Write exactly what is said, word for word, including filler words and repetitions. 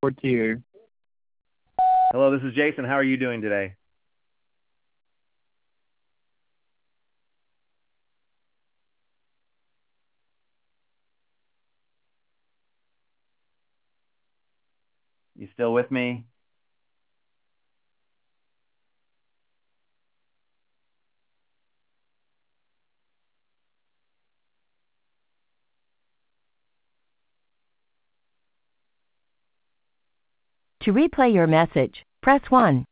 forward to you. Hello, this is Jason. How are you doing today? You still with me? To replay your message, press one.